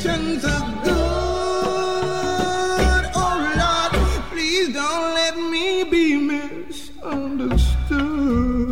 intentions are good. Oh Lord, please don't let me be misunderstood.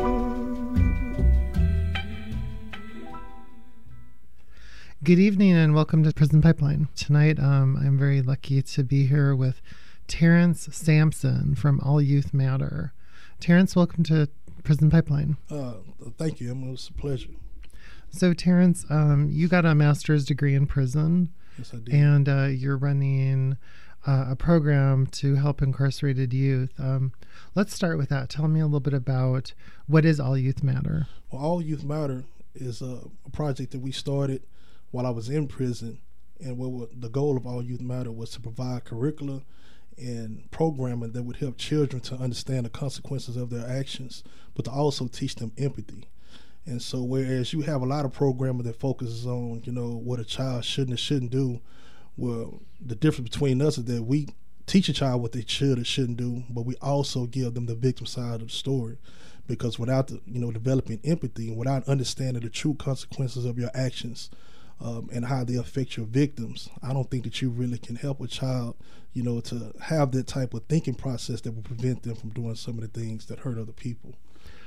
Good evening and welcome to Prison Pipeline. Tonight, I'm very lucky to be here with Terrence Sampson from All Youth Matter. Terrence, welcome to Prison Pipeline. Thank you, Emma. It was a pleasure. So, Terrence, you got a master's degree in prison. Yes, I did. And you're running a program to help incarcerated youth. Let's start with that. Tell me a little bit about what is All Youth Matter. Well, All Youth Matter is a project that we started while I was in prison, and the goal of All Youth Matter was to provide curricula and programming that would help children to understand the consequences of their actions, but to also teach them empathy. And so whereas you have a lot of programming that focuses on, what a child should and shouldn't do, well, the difference between us is that we teach a child what they should or shouldn't do, but we also give them the victim side of the story. Because without developing empathy and without understanding the true consequences of your actions, and how they affect your victims, I don't think that you really can help a child, to have that type of thinking process that will prevent them from doing some of the things that hurt other people.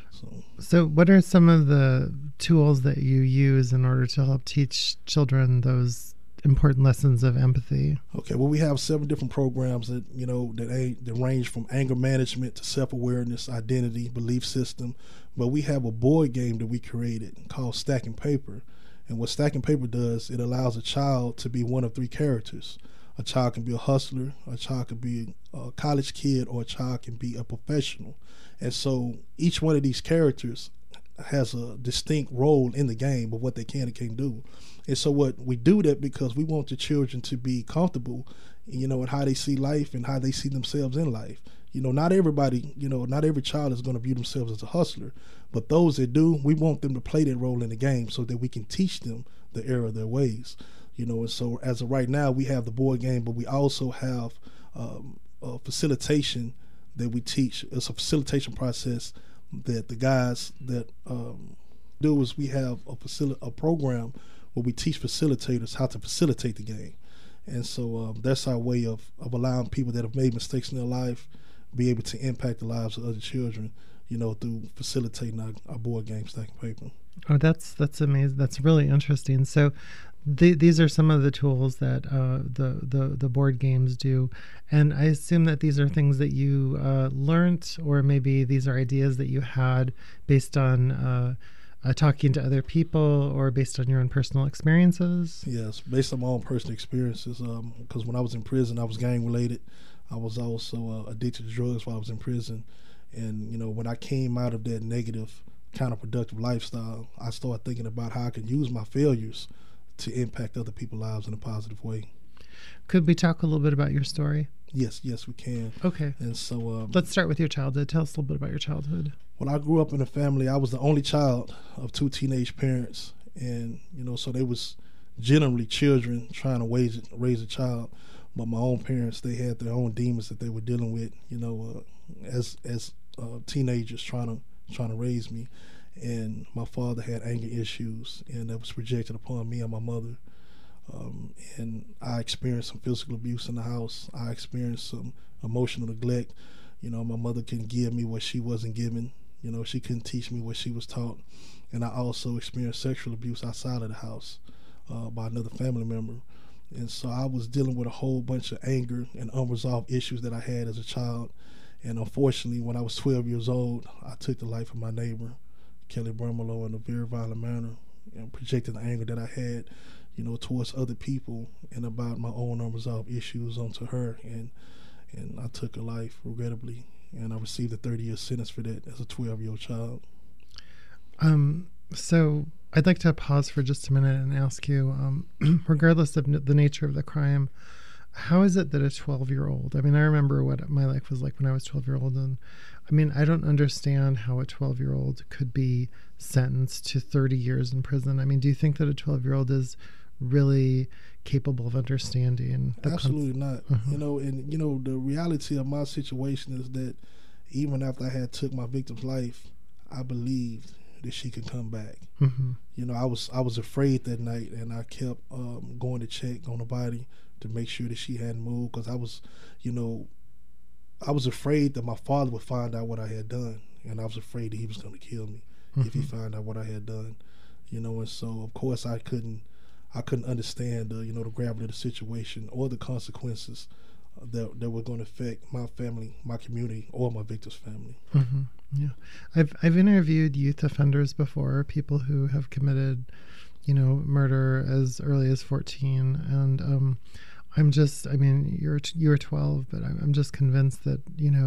So what are some of the tools that you use in order to help teach children those important lessons of empathy? Okay, well, we have 7 different programs that, that range from anger management to self-awareness, identity, belief system. But we have a board game that we created called Stacking Paper. And what Stacking Paper does, it allows a child to be one of 3 characters. A child can be a hustler, a child can be a college kid, or a child can be a professional. And so each one of these characters has a distinct role in the game of what they can and can't do. And so what we do that because we want the children to be comfortable, in how they see life and how they see themselves in life. Not everybody, not every child is going to view themselves as a hustler, but those that do, we want them to play that role in the game so that we can teach them the error of their ways. And so as of right now, we have the board game, but we also have a facilitation that we teach. It's a facilitation process that the guys that do is we have a program where we teach facilitators how to facilitate the game. And so that's our way of allowing people that have made mistakes in their life be able to impact the lives of other children, through facilitating our board game Stacking Paper. Oh, that's amazing. That's really interesting. So these are some of the tools that the board games do. And I assume that these are things that you learned, or maybe these are ideas that you had based on talking to other people or based on your own personal experiences? Yes, based on my own personal experiences. Because when I was in prison, I was gang related. I was also addicted to drugs while I was in prison. And, when I came out of that negative, counterproductive lifestyle, I started thinking about how I could use my failures to impact other people's lives in a positive way. Could we talk a little bit about your story? Yes, we can. Okay. And so let's start with your childhood. Tell us a little bit about your childhood. Well, I grew up in a family. I was the only child of 2 teenage parents. And, so they was generally children trying to raise a child. But my own parents, they had their own demons that they were dealing with, as teenagers trying to raise me. And my father had anger issues, and that was projected upon me and my mother. And I experienced some physical abuse in the house. I experienced some emotional neglect. My mother couldn't give me what she wasn't given. She couldn't teach me what she was taught. And I also experienced sexual abuse outside of the house by another family member. And so I was dealing with a whole bunch of anger and unresolved issues that I had as a child. And unfortunately, when I was 12 years old, I took the life of my neighbor, Kelly Bermelo, in a very violent manner, and projected the anger that I had, towards other people and about my own unresolved issues onto her. And I took her life, regrettably, and I received a 30-year sentence for that as a 12-year-old child. So I'd like to pause for just a minute and ask you, regardless of the nature of the crime, how is it that a 12-year-old, I remember what my life was like when I was 12-year-old, and I don't understand how a 12-year-old could be sentenced to 30 years in prison. Do you think that a 12-year-old is really capable of understanding? Absolutely not. The reality of my situation is that even after I had took my victim's life, I believed that she could come back. Mm-hmm. You know, I was afraid that night, and I kept going to check on the body to make sure that she hadn't moved, because I was afraid that my father would find out what I had done, and I was afraid that he was going to kill me if he found out what I had done. You know, and so of course I couldn't understand the gravity of the situation or the consequences that were going to affect my family, my community, or my victim's family. Mm-hmm. Yeah, I've interviewed youth offenders before, people who have committed, murder as early as 14, and you were 12, but I'm just convinced that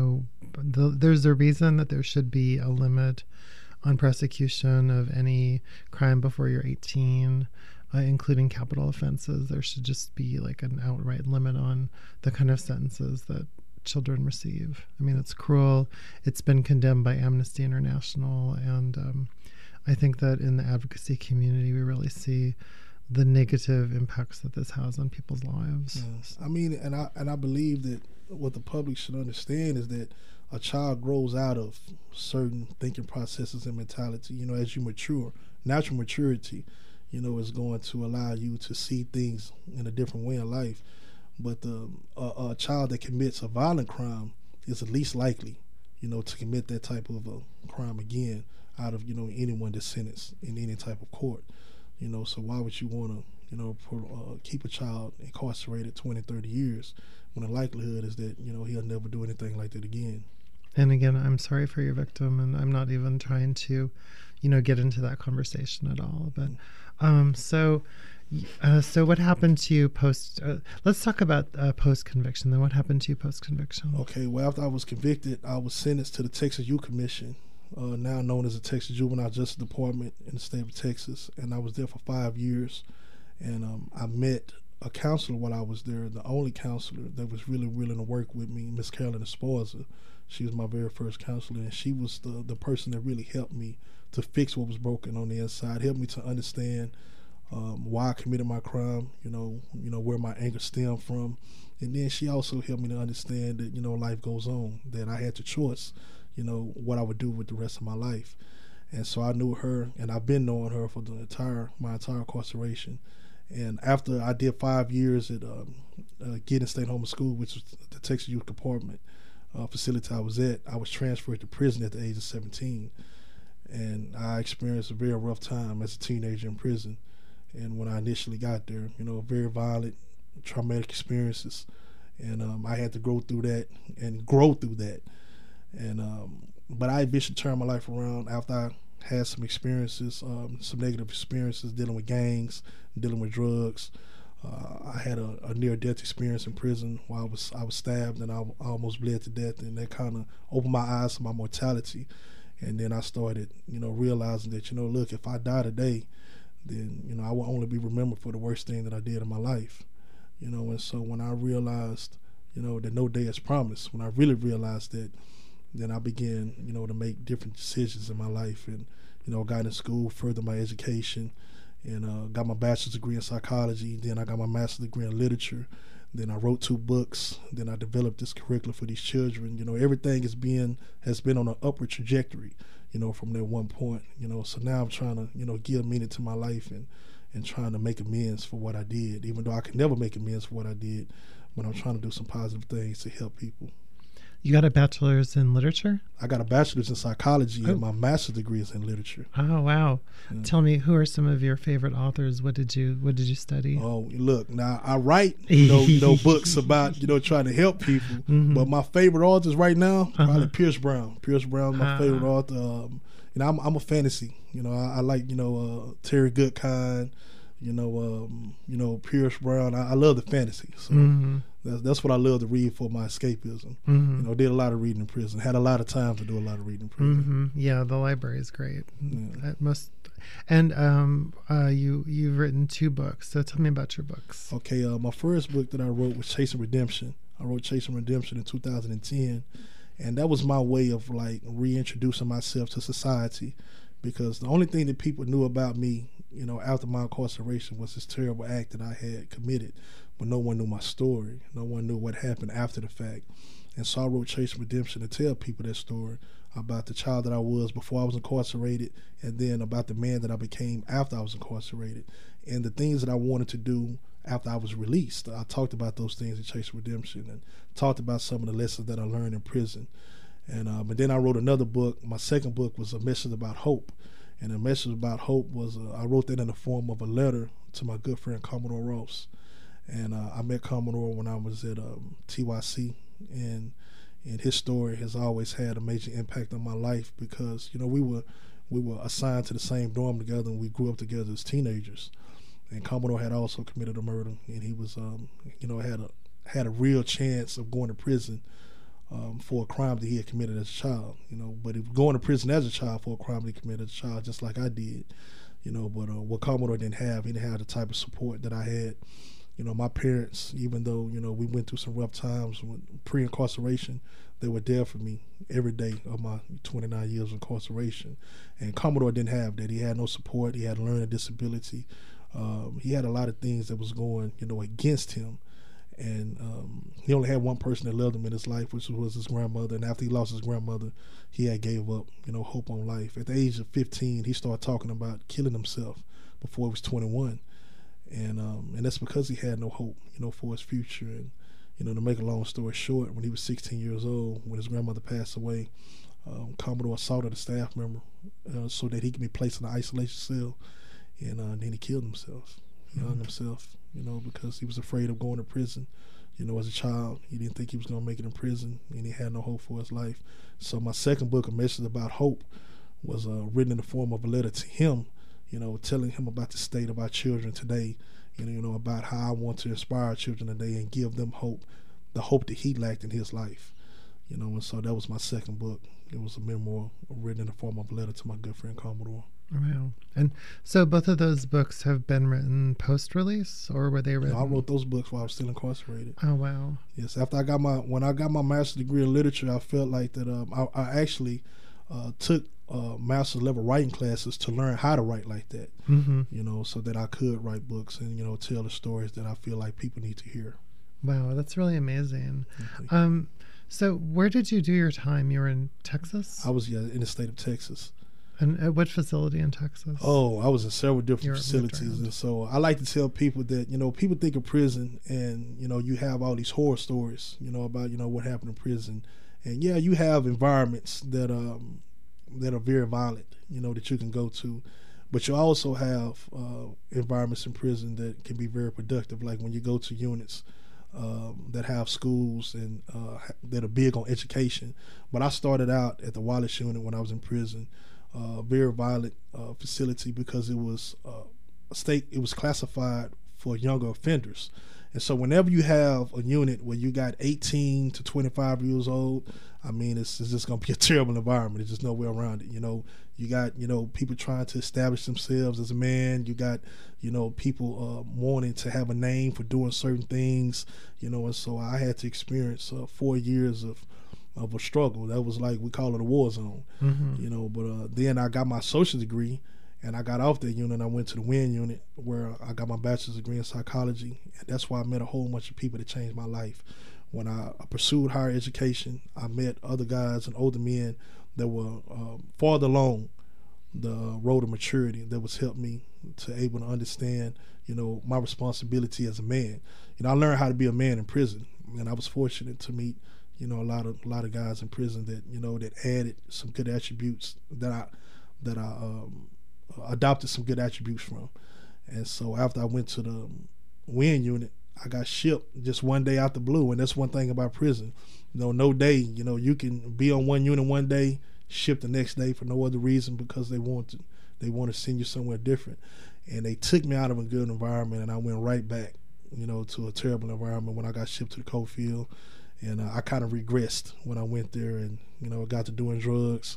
there's a reason that there should be a limit on prosecution of any crime before you're 18. Including capital offenses. There should just be like an outright limit on the kind of sentences that children receive. I mean, it's cruel. It's been condemned by Amnesty International, and I think that in the advocacy community, we really see the negative impacts that this has on people's lives. Yes. I mean, and I believe that what the public should understand is that a child grows out of certain thinking processes and mentality. As you mature, natural maturity is going to allow you to see things in a different way in life. But a child that commits a violent crime is the least likely, to commit that type of a crime again out of, anyone that's sentenced in any type of court. So why would you want to, keep a child incarcerated 20, 30 years when the likelihood is that, he'll never do anything like that again. And again, I'm sorry for your victim, and I'm not even trying to, get into that conversation at all. But so what happened to you post? Let's talk about post-conviction. Then what happened to you post-conviction? Okay, well, after I was convicted, I was sentenced to the Texas Youth Commission, now known as the Texas Juvenile Justice Department in the state of Texas, and I was there for 5 years. And I met a counselor while I was there, the only counselor that was really willing to work with me, Miss Carolyn Esparza. She was my very first counselor, and she was the person that really helped me to fix what was broken on the inside, helped me to understand why I committed my crime, where my anger stemmed from. And then she also helped me to understand that, life goes on, that I had the choice, what I would do with the rest of my life. And so I knew her, and I've been knowing her for my entire incarceration. And after I did 5 years at Giddens State Home School, which was the Texas Youth Department facility I was at, I was transferred to prison at the age of 17. And I experienced a very rough time as a teenager in prison. And when I initially got there, very violent, traumatic experiences. And I had to go through that and grow through that. And but I eventually turned my life around after I had some experiences, some negative experiences dealing with gangs, dealing with drugs. I had a near-death experience in prison where I was stabbed, and I almost bled to death, and that kind of opened my eyes to my mortality. And then I started, realizing that, look, if I die today, then, I will only be remembered for the worst thing that I did in my life. And so when I realized, that no day is promised, when I really realized that, then I began, to make different decisions in my life, and, got in school, furthered my education, and got my bachelor's degree in psychology. Then I got my master's degree in literature. Then I wrote 2 books. Then I developed this curriculum for these children. Everything has been on an upward trajectory, from that one point. So now I'm trying to, give meaning to my life and trying to make amends for what I did, even though I could never make amends for what I did. But I'm trying to do some positive things to help people. You got a bachelor's in literature? I got a bachelor's in psychology, and my master's degree is in literature. Oh, wow. Yeah. Tell me, who are some of your favorite authors? What did you study? Oh, look, now I write, books about, trying to help people. Mm-hmm. But my favorite authors right now, probably Pierce Brown. Pierce Brown's my favorite author. I'm a fantasy. I like, Terry Goodkind, Pierce Brown. I love the fantasy. So that's what I love to read for my escapism. Did a lot of reading in prison. Had a lot of time to do a lot of reading in prison. Yeah, the library is great. Yeah. You've written 2 books. So tell me about your books. Okay, my first book that I wrote was Chasing Redemption. I wrote Chasing Redemption in 2010, and that was my way of reintroducing myself to society, because the only thing that people knew about me after my incarceration was this terrible act that I had committed, but no one knew my story. No one knew what happened after the fact. And so I wrote Chasing Redemption to tell people that story about the child that I was before I was incarcerated, and then about the man that I became after I was incarcerated, and the things that I wanted to do after I was released. I talked about those things in Chasing Redemption, and talked about some of the lessons that I learned in prison. And then I wrote another book. My second book was A Message About Hope. And A Message About Hope was, I wrote that in the form of a letter to my good friend Commodore Ross. And I met Commodore when I was at TYC, and his story has always had a major impact on my life because, we were assigned to the same dorm together, and we grew up together as teenagers. And Commodore had also committed a murder, and he was, had a real chance of going to prison for a crime that he had committed as a child, but he was going to prison as a child for a crime that he committed as a child, just like I did, but what Commodore didn't have, he didn't have the type of support that I had. My parents, even though, we went through some rough times when pre-incarceration, they were there for me every day of my 29 years of incarceration. And Commodore didn't have that. He had no support. He had a learning disability. He had a lot of things that was going, against him. And he only had one person that loved him in his life, which was his grandmother. And after he lost his grandmother, he had gave up, hope on life. At the age of 15, he started talking about killing himself before he was 21. And that's because he had no hope, for his future. And, to make a long story short, when he was 16 years old, when his grandmother passed away, Commodore assaulted a staff member so that he could be placed in an isolation cell. And then he killed himself. He hung himself, because he was afraid of going to prison. As a child, he didn't think he was going to make it in prison, and he had no hope for his life. So my second book, A Message About Hope, was written in the form of a letter to him, telling him about the state of our children today, about how I want to inspire our children today and give them hope, the hope that he lacked in his life. And so that was my second book. It was a memoir written in the form of a letter to my good friend Commodore. Wow. And so both of those books have been written post-release, or were they written? I wrote those books while I was still incarcerated. Oh, wow. Yes. After when I got my master's degree in literature, I felt like that I actually took master's level writing classes to learn how to write like that, so that I could write books and, tell the stories that I feel like people need to hear. Wow, that's really amazing. So where did you do your time? You were in Texas? I was in the state of Texas. And at what facility in Texas? Oh, I was in several different facilities. And so I like to tell people that, people think of prison and, you have all these horror stories, about, what happened in prison. And yeah, you have environments that are very violent, that you can go to. But you also have environments in prison that can be very productive, like when you go to units that have schools and that are big on education. But I started out at the Wallace unit when I was in prison, very violent facility because it was it was classified for younger offenders. And so whenever you have a unit where you got 18 to 25 years old, I mean, it's just going to be a terrible environment. There's just no way around it. You got, people trying to establish themselves as a man. You got, people wanting to have a name for doing certain things, and so I had to experience 4 years of a struggle. That was like, we call it a war zone, but then I got my associate's degree. And I got off that unit and I went to the WIN unit where I got my bachelor's degree in psychology. And that's why I met a whole bunch of people that changed my life. When I pursued higher education, I met other guys and older men that were farther along the road of maturity that was helped me to able to understand, my responsibility as a man. I learned how to be a man in prison. And I was fortunate to meet, a lot of guys in prison that, that added some good attributes that I adopted some good attributes from. And so after I went to the WIN unit, I got shipped just one day out the blue. And that's one thing about prison. No day, you can be on one unit one day, ship the next day for no other reason because they want to send you somewhere different. And they took me out of a good environment and I went right back, to a terrible environment when I got shipped to the coal field. And I kind of regressed when I went there and, got to doing drugs.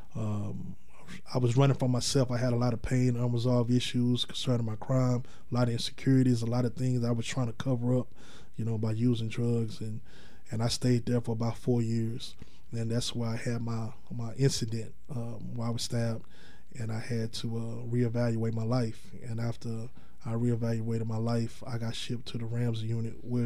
I was running from myself. I had a lot of pain, unresolved issues concerning my crime, a lot of insecurities, a lot of things I was trying to cover up, by using drugs. And I stayed there for about 4 years. And that's where I had my incident where I was stabbed. and I had to reevaluate my life. And after I reevaluated my life, I got shipped to the Ramsey unit, where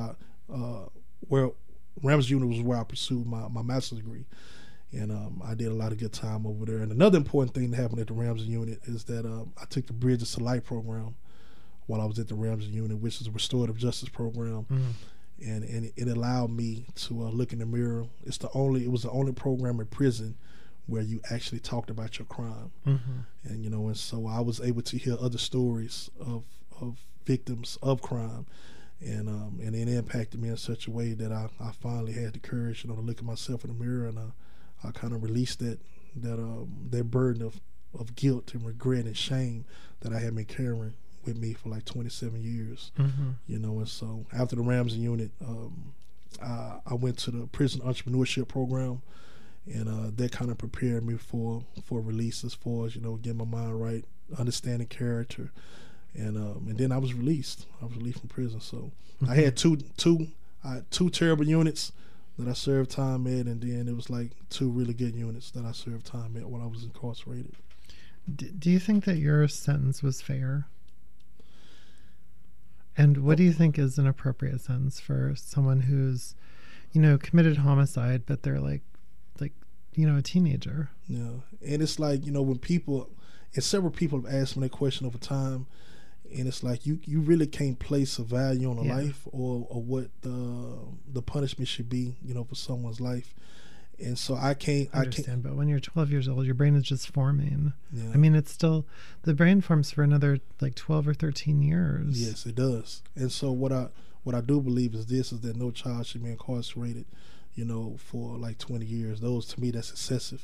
Ramsey unit was where I pursued my master's degree. And I did a lot of good time over there. And another important thing that happened at the Ramsey unit is that I took the Bridges to Life program while I was at the Ramsey unit, which is a restorative justice program. And it allowed me to look in the mirror. It was the only program in prison where you actually talked about your crime. And and so I was able to hear other stories of victims of crime. And it impacted me in such a way that I finally had the courage, to look at myself in the mirror, and I kind of released that burden of guilt and regret and shame that I had been carrying with me for like 27 years. And so after the Ramsey unit, I went to the prison entrepreneurship program, and that kind of prepared me for release, as far as getting my mind right, understanding character. And then I was released. I was released from prison. So I had two terrible units that I served time at, and then it was like 2 really good units that I served time at while I was incarcerated. Do you think that your sentence was fair? And what do you think is an appropriate sentence for someone who's, committed homicide, but they're like a teenager? Yeah, and it's like when people, and several people have asked me that question over time. And it's like you really can't place a value on a life or what the punishment should be, for someone's life. And so I can't. But when you're 12 years old, your brain is just forming. Yeah. I mean, it's still, the brain forms for another like 12 or 13 years. Yes, it does. And so what I do believe is that no child should be incarcerated, for like 20 years. To me, that's excessive,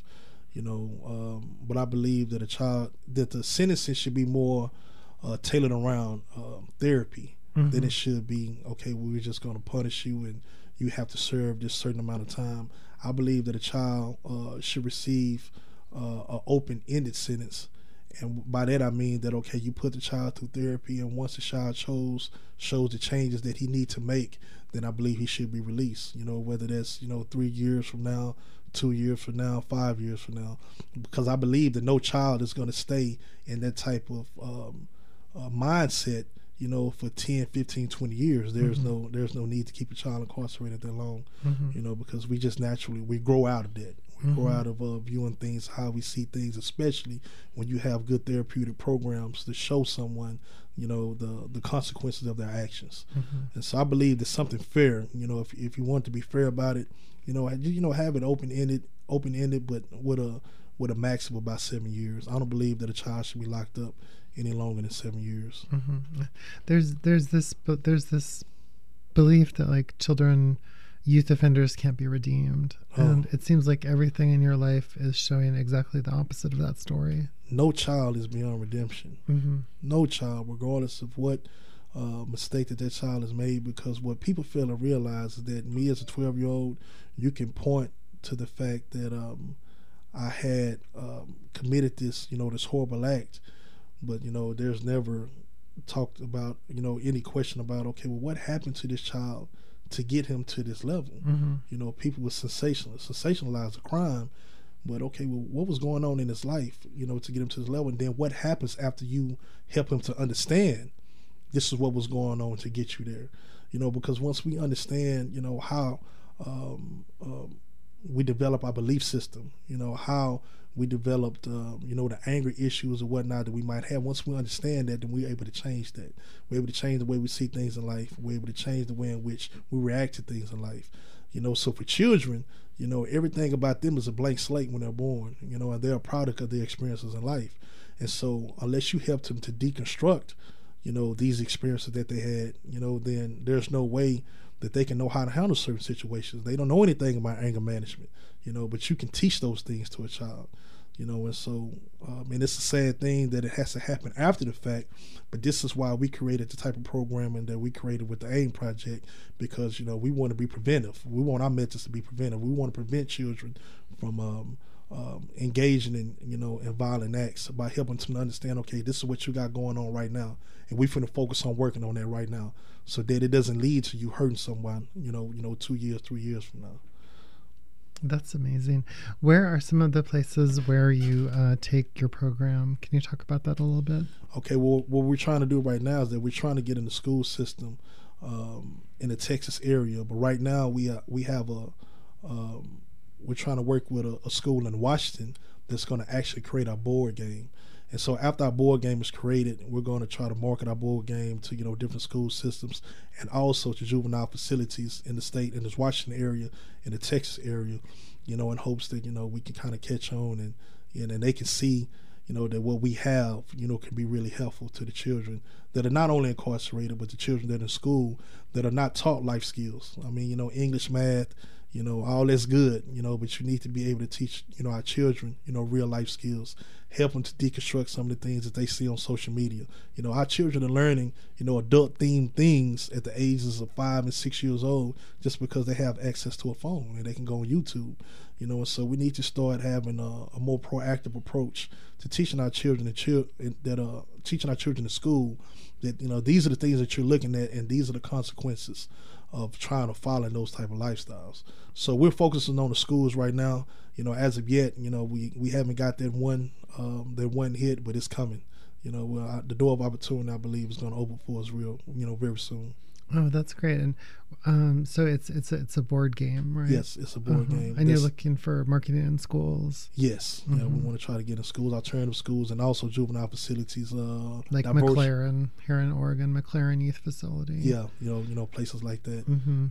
But I believe that that the sentencing should be more tailored around therapy than it should be, okay, we're just going to punish you and you have to serve this certain amount of time. I believe that a child should receive an open-ended sentence. And by that I mean that, okay, you put the child through therapy, and once the child shows the changes that he needs to make, then I believe he should be released, whether that's, 3 years from now, 2 years from now, 5 years from now. Because I believe that no child is going to stay in that type of mindset, for 10, 15, 20 years. There's no need to keep a child incarcerated that long, because we just naturally, we grow out of that. We grow out of viewing things how we see things, especially when you have good therapeutic programs to show someone, the consequences of their actions. And so I believe there's something fair, if you want to be fair about it, have it open-ended, but with a maximum of about 7 years. I don't believe that a child should be locked up any longer than 7 years. There's this belief that like youth offenders can't be redeemed, and it seems like everything in your life is showing exactly the opposite of that story. No child is beyond redemption. No child, regardless of what mistake that child has made, because what people fail to realize is that me as a 12-year-old, you can point to the fact that I had committed this horrible act, but there's never talked about any question about, okay, well, what happened to this child to get him to this level? People would sensationalize the crime, but okay, well, what was going on in his life to get him to this level, and then what happens after you help him to understand this is what was going on to get you there? Because once we understand how we develop our belief system, how we developed the anger issues or whatnot that we might have, once we understand that, then we're able to change that. We're able to change the way we see things in life. We're able to change the way in which we react to things in life. So for children, everything about them is a blank slate when they're born, and they're a product of their experiences in life. And so unless you help them to deconstruct these experiences that they had, then there's no way that they can know how to handle certain situations. They don't know anything about anger management, but you can teach those things to a child, and so, and it's a sad thing that it has to happen after the fact, but this is why we created the type of programming that we created with the AIM project, because, we want to be preventive. We want our methods to be preventive. We want to prevent children from engaging in violent acts by helping them to understand, okay, this is what you got going on right now, and we're finna focus on working on that right now, so that it doesn't lead to you hurting someone, 2 years, 3 years from now. That's amazing. Where are some of the places where you take your program? Can you talk about that a little bit? Okay, well, what we're trying to do right now is that we're trying to get in the school system in the Texas area. But right now, we have we're trying to work with a school in Washington that's going to actually create our board game. And so after our board game is created, we're going to try to market our board game to, different school systems and also to juvenile facilities in the state, in this Washington area, in the Texas area, in hopes that, we can kind of catch on and they can see, that what we have, can be really helpful to the children that are not only incarcerated, but the children that are in school that are not taught life skills. I mean, English, math, all that's good, but you need to be able to teach, our children, real life skills, help them to deconstruct some of the things that they see on social media. Our children are learning, adult themed things at the ages of 5 and 6 years old just because they have access to a phone and they can go on YouTube, and so we need to start having a more proactive approach to teaching our children teaching our children in school that, these are the things that you're looking at and these are the consequences of trying to follow those type of lifestyles. So we're focusing on the schools right now. As of yet, we haven't got that one hit, but it's coming. The door of opportunity, I believe, is going to open for us very soon. Oh, that's great. And so it's a board game, right? Yes, it's a board game. And you're looking for marketing in schools? Yes. Yeah, we want to try to get in schools, alternative schools, and also juvenile facilities. Like McLaren, here in Oregon, McLaren Youth Facility. Yeah, places like that.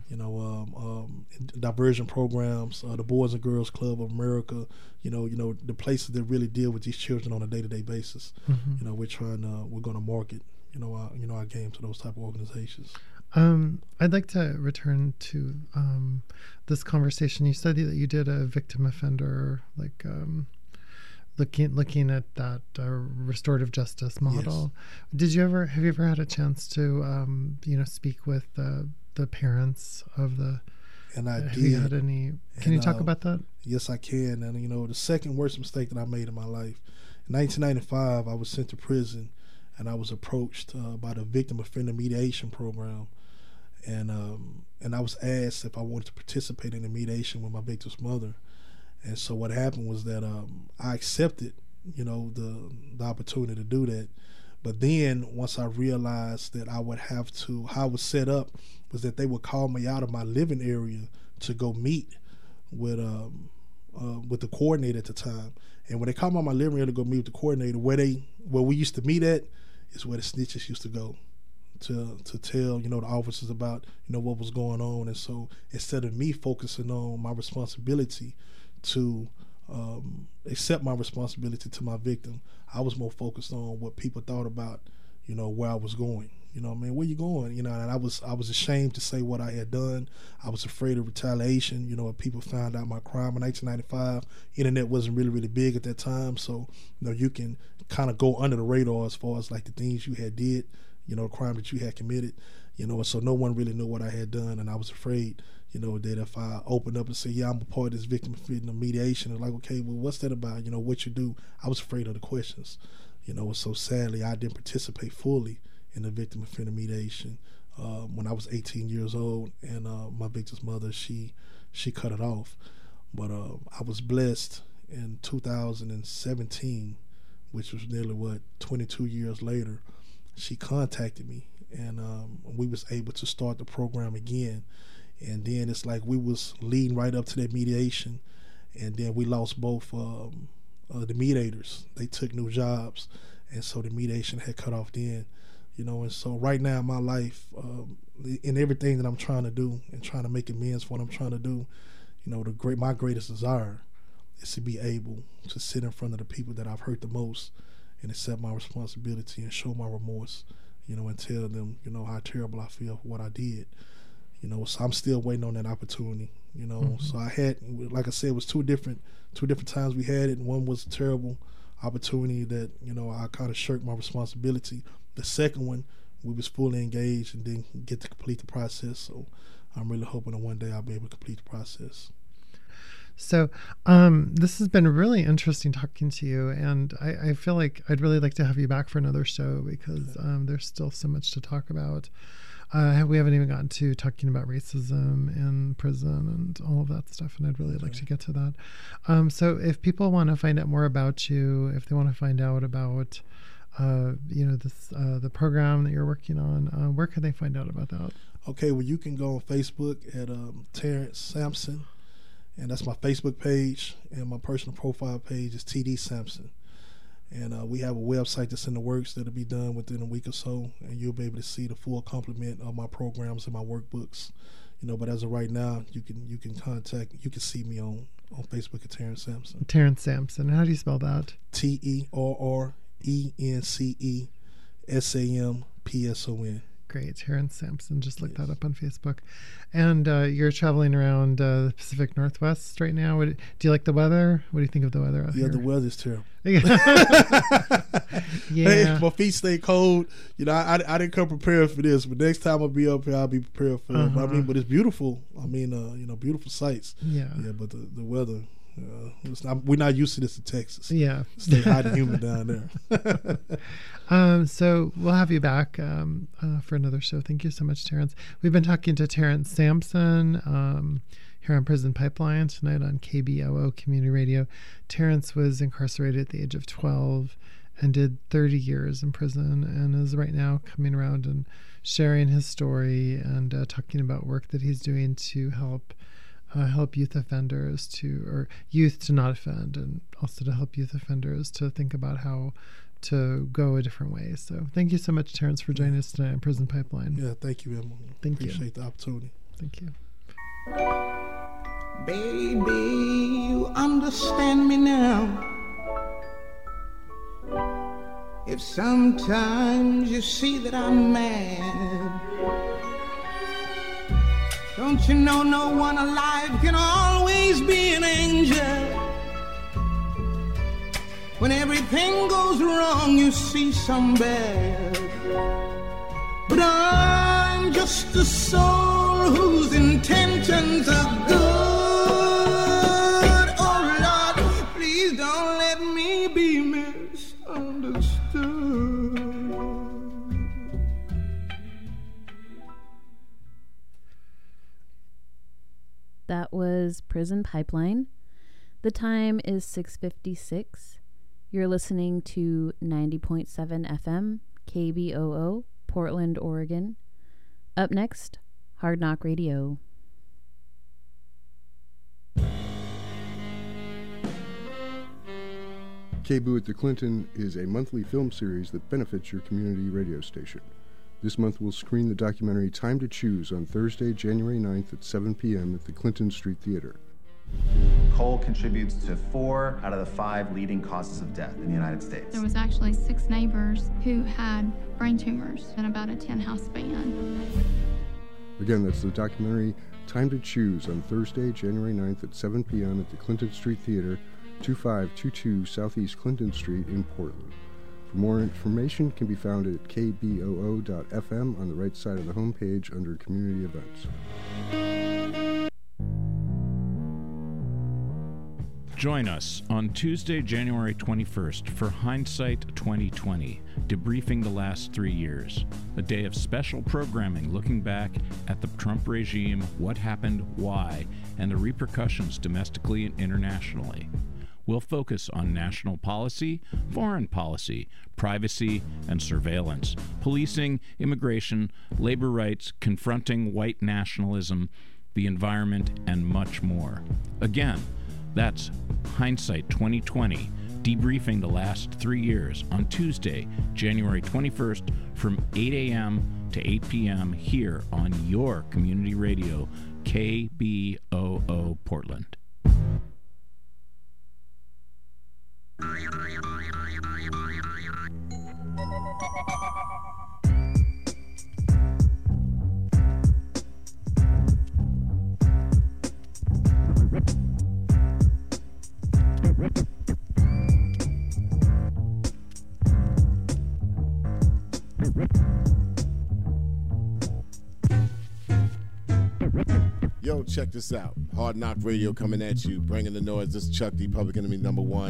Diversion programs, the Boys and Girls Club of America, the places that really deal with these children on a day-to-day basis. We're going to market, our game to those type of organizations. I'd like to return to this conversation. You said that you did a victim offender, looking at that restorative justice model. Yes. Have you ever had a chance to speak with the parents of the? And I did. Have you had any? Can you talk about that? Yes, I can. And the second worst mistake that I made in my life, in 1995, I was sent to prison, and I was approached by the Victim Offender Mediation Program. And I was asked if I wanted to participate in the mediation with my victim's mother. And so what happened was that I accepted, the opportunity to do that. But then once I realized that I would have to, how it was set up was that they would call me out of my living area to go meet with the coordinator at the time. And when they called me out of my living area to go meet with the coordinator, where we used to meet at is where the snitches used to go. To tell the officers about what was going on. And so instead of me focusing on my responsibility to accept my responsibility to my victim, I was more focused on what people thought about where I was going. Where you going? And I was ashamed to say what I had done. I was afraid of retaliation. If people found out my crime in 1995, internet wasn't really big at that time, so you can kind of go under the radar as far as like the things you had did, the crime that you had committed, and so no one really knew what I had done, and I was afraid, that if I opened up and said, yeah, I'm a part of this victim offender mediation, it's like, okay, well, what's that about? What you do? I was afraid of the questions, and so sadly, I didn't participate fully in the victim offender mediation when I was 18 years old, and my victim's mother, she cut it off. But I was blessed in 2017, which was nearly 22 years later. She contacted me, and we was able to start the program again. And then it's like we was leading right up to that mediation, and then we lost both the mediators. They took new jobs, and so the mediation had cut off then. And so right now in my life, in everything that I'm trying to do and trying to make amends for what I'm trying to do, my greatest desire is to be able to sit in front of the people that I've hurt the most and accept my responsibility and show my remorse, and tell them, how terrible I feel for what I did. So I'm still waiting on that opportunity, So I had, like I said, it was two different times we had it. And one was a terrible opportunity that, I kind of shirked my responsibility. The second one, we was fully engaged and didn't get to complete the process. So I'm really hoping that one day I'll be able to complete the process. So this has been really interesting talking to you, and I feel like I'd really like to have you back for another show because there's still so much to talk about. We haven't even gotten to talking about racism in prison and all of that stuff, and I'd really like to get to that. So if people want to find out more about you, if they want to find out about the program that you're working on, where can they find out about that? Okay, well, you can go on Facebook at Terrence Sampson, and that's my Facebook page, and my personal profile page is TD Sampson. And we have a website that's in the works that'll be done within a week or so, and you'll be able to see the full complement of my programs and my workbooks. But as of right now, you can see me on Facebook at Terrence Sampson. Terrence Sampson. How do you spell that? TERRENCESAMPSON. Great, Terrence Sampson. Just look that up on Facebook. And you're traveling around the Pacific Northwest right now. Do you like the weather? What do you think of the weather out here? Yeah, the weather's terrible. Yeah. Hey, my feet stay cold. I didn't come prepared for this, but next time I'll be up here, I'll be prepared for it. But it's beautiful. Beautiful sights. Yeah. Yeah, but the weather. We're not used to this in Texas. Yeah. Stay hot and humid down there. So we'll have you back for another show. Thank you so much, Terrence. We've been talking to Terrence Sampson here on Prison Pipeline tonight on KBOO Community Radio. Terrence was incarcerated at the age of 12 and did 30 years in prison, and is right now coming around and sharing his story and talking about work that he's doing to help youth offenders or youth to not offend, and also to help youth offenders to think about how to go a different way. So thank you so much, Terrence, for joining us tonight on Prison Pipeline. Yeah, thank you, Emma. Appreciate the opportunity. Thank you. Baby, you understand me now. If sometimes you see that I'm mad, don't you know no one alive can always be an angel? When everything goes wrong, you see some bad. But I'm just a soul whose intentions are good. Oh Lord, please don't let me be misunderstood. That was Prison Pipeline. The time is 6:56. You're listening to 90.7 FM, KBOO, Portland, Oregon. Up next, Hard Knock Radio. KBOO at the Clinton is a monthly film series that benefits your community radio station. This month we'll screen the documentary Time to Choose on Thursday, January 9th at 7 p.m. at the Clinton Street Theater. Coal contributes to 4 out of the 5 leading causes of death in the United States. There was actually 6 neighbors who had brain tumors in about a 10-house span. Again, that's the documentary Time to Choose on Thursday, January 9th at 7 p.m. at the Clinton Street Theater, 2522 Southeast Clinton Street in Portland. For more information can be found at kboo.fm on the right side of the homepage under Community Events. Join us on Tuesday, January 21st for Hindsight 2020, debriefing the last 3 years. A day of special programming looking back at the Trump regime, what happened, why, and the repercussions domestically and internationally. We'll focus on national policy, foreign policy, privacy and surveillance, policing, immigration, labor rights, confronting white nationalism, the environment, and much more. Again, that's Hindsight 2020, debriefing the last 3 years on Tuesday, January 21st from 8 a.m. to 8 p.m. here on your community radio, KBOO Portland. Yo, check this out. Hard Knock Radio coming at you, bringing the noise. This is Chuck D, Public Enemy #1.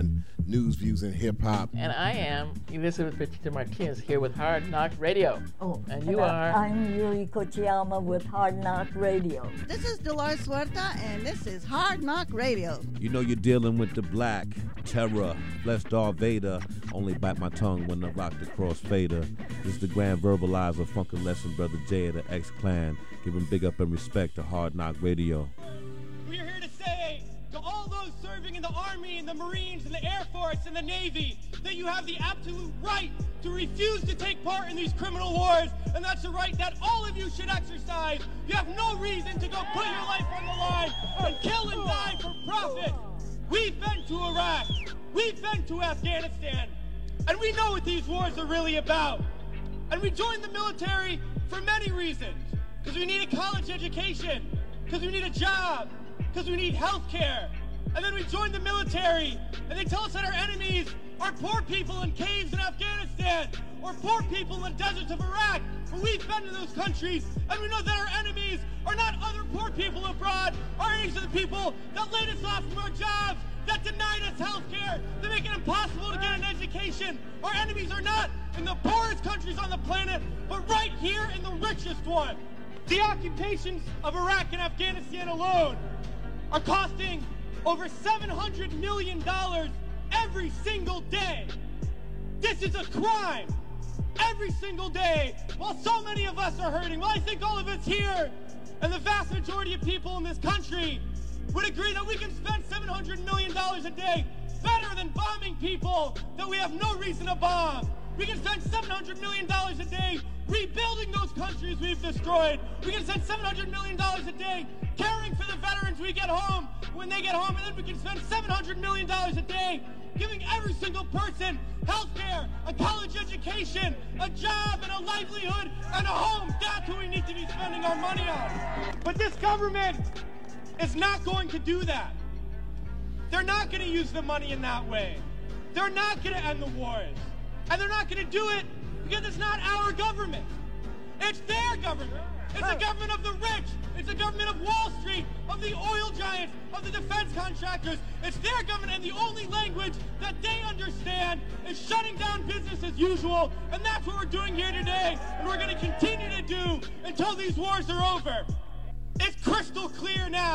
news, views, and hip-hop. And I am Elizabeth Richardson Martinez here with Hard Knock Radio. Oh, and you are? I'm Yuri Kochiyama with Hard Knock Radio. This is Dolores Huerta, and this is Hard Knock Radio. You know you're dealing with the black terror, flesh Darth Vader. Only bite my tongue when I rock the crossfader. This is the grand verbalizer, Funkin' Lesson, Brother Jay of the X-Clan. Giving big up and respect to Hard Knock Radio. We are here to say to all those serving in the Army and the Marines and the Air Force and the Navy that you have the absolute right to refuse to take part in these criminal wars, and that's a right that all of you should exercise. You have no reason to go put your life on the line and kill and die for profit. We've been to Iraq, we've been to Afghanistan, and we know what these wars are really about. And we joined the military for many reasons. Because we need a college education, because we need a job, because we need health care. And then we join the military, and they tell us that our enemies are poor people in caves in Afghanistan, or poor people in the deserts of Iraq. But we've been to those countries, and we know that our enemies are not other poor people abroad. Our enemies are the people that laid us off from our jobs, that denied us health care, that make it impossible to get an education. Our enemies are not in the poorest countries on the planet, but right here in the richest one. The occupations of Iraq and Afghanistan alone are costing over $700 million every single day. This is a crime every single day, while so many of us are hurting. Well, I think all of us here and the vast majority of people in this country would agree that we can spend $700 million a day better than bombing people that we have no reason to bomb. We can spend $700 million a day rebuilding those countries we've destroyed. We can spend $700 million a day caring for the veterans we get home when they get home. And then we can spend $700 million a day giving every single person health care, a college education, a job, and a livelihood, and a home. That's what we need to be spending our money on. But this government is not going to do that. They're not going to use the money in that way. They're not going to end the wars. And they're not going to do it because it's not our government. It's their government. It's the government of the rich. It's the government of Wall Street, of the oil giants, of the defense contractors. It's their government, and the only language that they understand is shutting down business as usual. And that's what we're doing here today, and we're going to continue to do until these wars are over. It's crystal clear now.